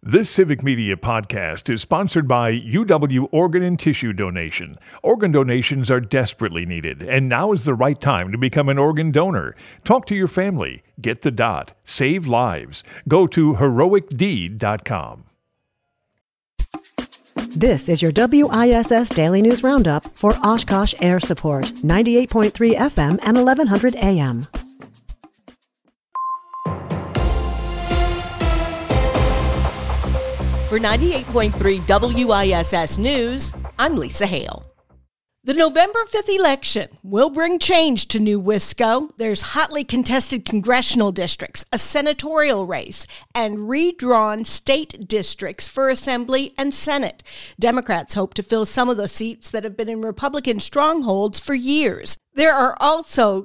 This Civic Media podcast is sponsored by UW Organ and Tissue Donation. Organ donations are desperately needed, and now is the right time to become an organ donor. Talk to your family. Get the dot. Save lives. Go to heroicdeed.com. This is your WISS Daily News Roundup for Oshkosh Air Support, 98.3 FM and 1100 AM. For 98.3 WISS News, I'm Lisa Hale. The November 5th election will bring change to New Wisco. There's hotly contested congressional districts, a senatorial race, and redrawn state districts for Assembly and Senate. Democrats hope to fill some of the seats that have been in Republican strongholds for years. There are also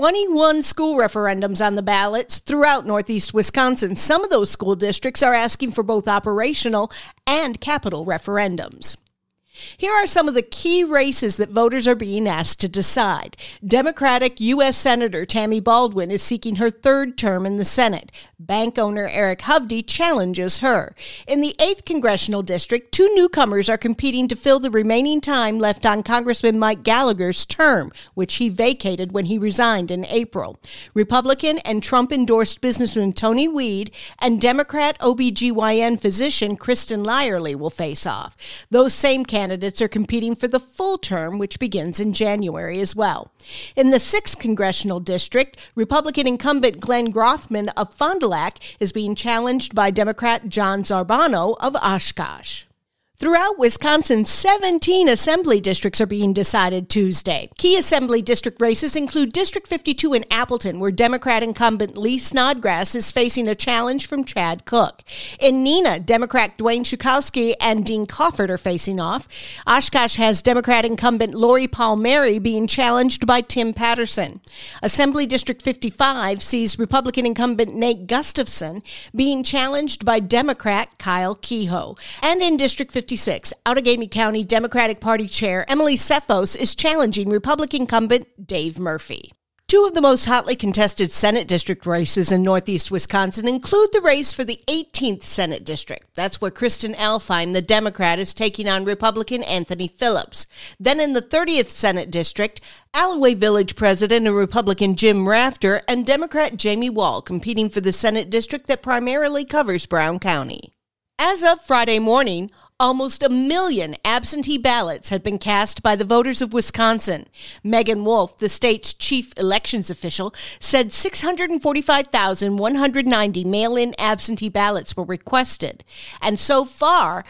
21 school referendums on the ballots throughout Northeast Wisconsin. Some of those school districts are asking for both operational and capital referendums. Here are some of the key races that voters are being asked to decide. Democratic U.S. Senator Tammy Baldwin is seeking her third term in the Senate. Bank owner Eric Hovde challenges her. In the 8th Congressional District, two newcomers are competing to fill the remaining time left on Congressman Mike Gallagher's term, which he vacated when he resigned in April. Republican and Trump-endorsed businessman Tony Weed and Democrat OBGYN physician Kristen Lyerly will face off. Those same candidates are competing for the full term, which begins in January as well. In the 6th Congressional District, Republican incumbent Glenn Grothman of Fond du Lac is being challenged by Democrat John Zarbano of Oshkosh. Throughout Wisconsin, 17 assembly districts are being decided Tuesday. Key assembly district races include District 52 in Appleton, where Democrat incumbent Lee Snodgrass is facing a challenge from Chad Cook. In Neenah, Democrat Dwayne Schukowski and Dean Coffert are facing off. Oshkosh has Democrat incumbent Lori Palmieri being challenged by Tim Patterson. Assembly District 55 sees Republican incumbent Nate Gustafson being challenged by Democrat Kyle Kehoe. And in District 56, Outagamie County Democratic Party Chair Emily Cephos is challenging Republican incumbent Dave Murphy. Two of the most hotly contested Senate district races in Northeast Wisconsin include the race for the 18th Senate District. That's where Kristen Alfheim, the Democrat, is taking on Republican Anthony Phillips. Then in the 30th Senate District, Alloway Village President and Republican Jim Rafter and Democrat Jamie Wall competing for the Senate District that primarily covers Brown County. As of Friday morning, almost 1 million absentee ballots had been cast by the voters of Wisconsin. Megan Wolf, the state's chief elections official, said 645,190 mail-in absentee ballots were requested. And so far,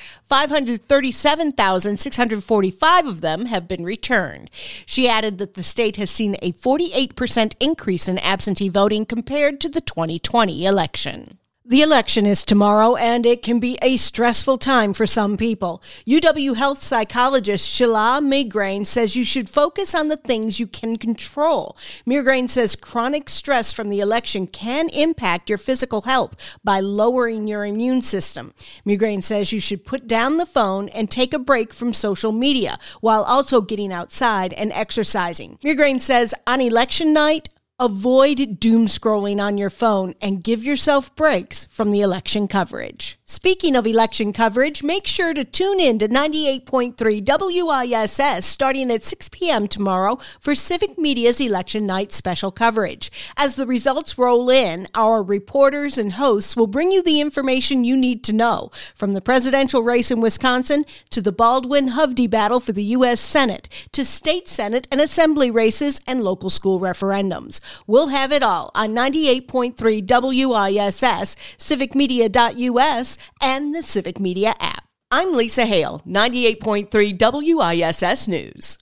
537,645 of them have been returned. She added that the state has seen a 48% increase in absentee voting compared to the 2020 election. The election is tomorrow, and it can be a stressful time for some people. UW health psychologist Sheila Migraine says you should focus on the things you can control. Migraine says chronic stress from the election can impact your physical health by lowering your immune system. Migraine says you should put down the phone and take a break from social media while also getting outside and exercising. Migraine says on election night, avoid doom scrolling on your phone and give yourself breaks from the election coverage. Speaking of election coverage, make sure to tune in to 98.3 WISS starting at 6 p.m. tomorrow for Civic Media's Election Night special coverage. As the results roll in, our reporters and hosts will bring you the information you need to know, from the presidential race in Wisconsin to the Baldwin-Hovde battle for the U.S. Senate to state Senate and assembly races and local school referendums. We'll have it all on 98.3 WISS, civicmedia.us, and the Civic Media app. I'm Lisa Hale, 98.3 WISS News.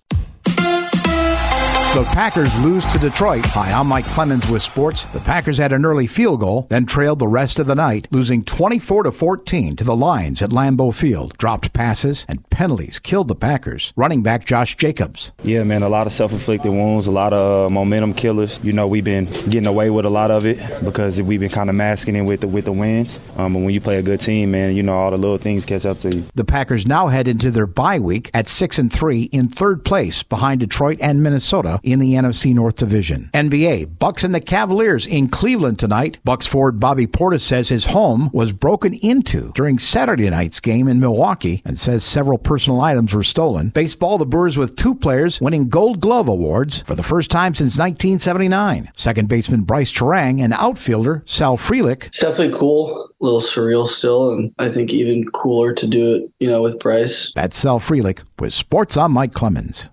The Packers lose to Detroit. Hi, I'm Mike Clemens with sports. The Packers had an early field goal, then trailed the rest of the night, losing 24-14 to the Lions at Lambeau Field. Dropped passes and penalties killed the Packers. Running back Josh Jacobs. Yeah, man, a lot of self-inflicted wounds, a lot of momentum killers. You know, we've been getting away with a lot of it because we've been kind of masking it with the wins. But when you play a good team, man, you know, all the little things catch up to you. The Packers now head into their bye week at 6-3 in third place behind Detroit and Minnesota, in the NFC North Division. NBA, Bucks and the Cavaliers in Cleveland tonight. Bucks forward Bobby Portis says his home was broken into during Saturday night's game in Milwaukee and says several personal items were stolen. Baseball, the Brewers with 2 players winning Gold Glove awards for the first time since 1979. Second baseman Bryce Terang and outfielder Sal Frelick. It's definitely cool. A little surreal still, and I think even cooler to do it, with Bryce. That's Sal Frelick with Sports. I'm Mike Clemens.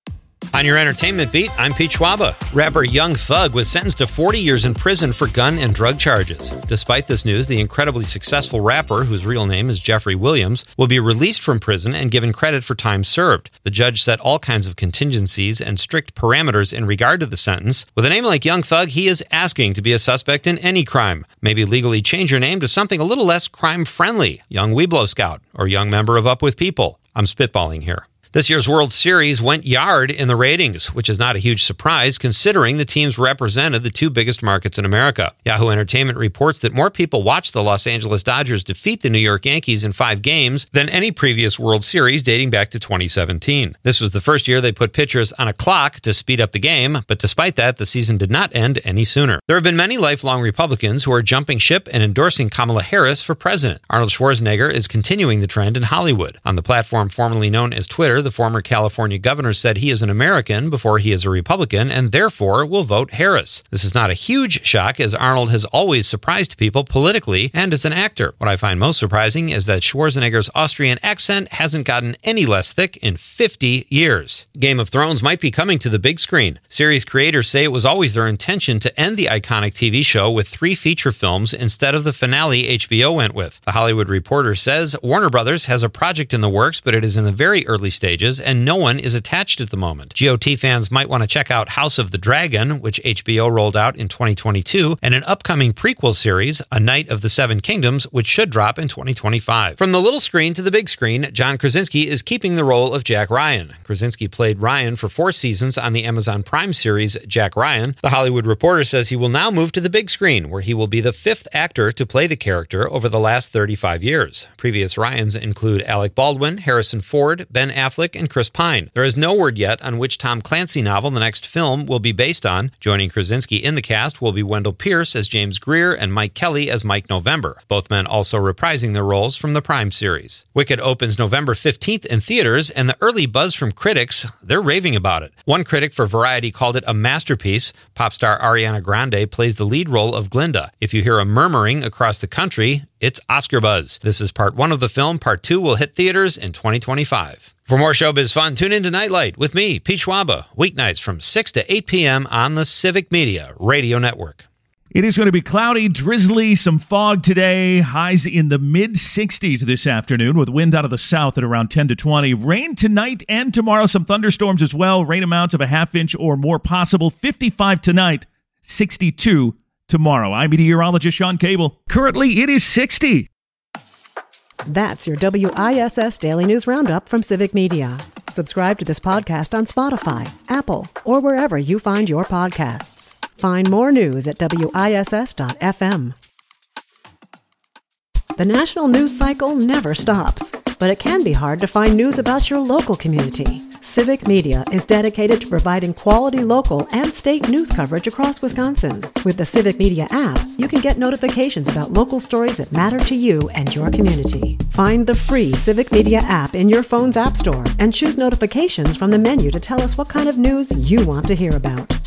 On your entertainment beat, I'm Pete Schwaba. Rapper Young Thug was sentenced to 40 years in prison for gun and drug charges. Despite this news, the incredibly successful rapper, whose real name is Jeffrey Williams, will be released from prison and given credit for time served. The judge set all kinds of contingencies and strict parameters in regard to the sentence. With a name like Young Thug, he is asking to be a suspect in any crime. Maybe legally change your name to something a little less crime-friendly. Young Weeblo Scout or Young Member of Up With People. I'm spitballing here. This year's World Series went yard in the ratings, which is not a huge surprise considering the teams represented the 2 biggest markets in America. Yahoo Entertainment reports that more people watched the Los Angeles Dodgers defeat the New York Yankees in 5 games than any previous World Series dating back to 2017. This was the first year they put pitchers on a clock to speed up the game, but despite that, the season did not end any sooner. There have been many lifelong Republicans who are jumping ship and endorsing Kamala Harris for president. Arnold Schwarzenegger is continuing the trend in Hollywood. On the platform formerly known as Twitter, the former California governor said he is an American before he is a Republican and therefore will vote Harris. This is not a huge shock, as Arnold has always surprised people politically and as an actor. What I find most surprising is that Schwarzenegger's Austrian accent hasn't gotten any less thick in 50 years. Game of Thrones might be coming to the big screen. Series creators say it was always their intention to end the iconic TV show with 3 feature films instead of the finale HBO went with. The Hollywood Reporter says Warner Brothers has a project in the works, but it is in the very early stages and no one is attached at the moment. GOT fans might want to check out House of the Dragon, which HBO rolled out in 2022, and an upcoming prequel series, A Knight of the Seven Kingdoms, which should drop in 2025. From the little screen to the big screen, John Krasinski is keeping the role of Jack Ryan. Krasinski played Ryan for 4 seasons on the Amazon Prime series Jack Ryan. The Hollywood Reporter says he will now move to the big screen, where he will be the 5th actor to play the character over the last 35 years. Previous Ryans include Alec Baldwin, Harrison Ford, Ben Affleck, and Chris Pine. There is no word yet on which Tom Clancy novel the next film will be based on. Joining Krasinski in the cast will be Wendell Pierce as James Greer and Mike Kelly as Mike November, both men also reprising their roles from the Prime series. Wicked opens November 15th in theaters, and the early buzz from critics, they're raving about it. One critic for Variety called it a masterpiece. Pop star Ariana Grande plays the lead role of Glinda. If you hear a murmuring across the country, it's Oscar buzz. This is part 1 of the film. Part 2 will hit theaters in 2025. For more showbiz fun, tune in to Nightlight with me, Pete Schwaba, weeknights from 6 to 8 p.m. on the Civic Media Radio Network. It is going to be cloudy, drizzly, some fog today. Highs in the mid-60s this afternoon with wind out of the south at around 10 to 20. Rain tonight and tomorrow, some thunderstorms as well. Rain amounts of a half inch or more possible. 55 tonight, 62 tomorrow. I'm meteorologist Sean Cable. Currently, it is 60. That's your WISS Daily News Roundup from Civic Media. Subscribe to this podcast on Spotify, Apple, or wherever you find your podcasts. Find more news at WISS.FM. The national news cycle never stops, but it can be hard to find news about your local community. Civic Media is dedicated to providing quality local and state news coverage across Wisconsin. With the Civic Media app, you can get notifications about local stories that matter to you and your community. Find the free Civic Media app in your phone's app store and choose notifications from the menu to tell us what kind of news you want to hear about.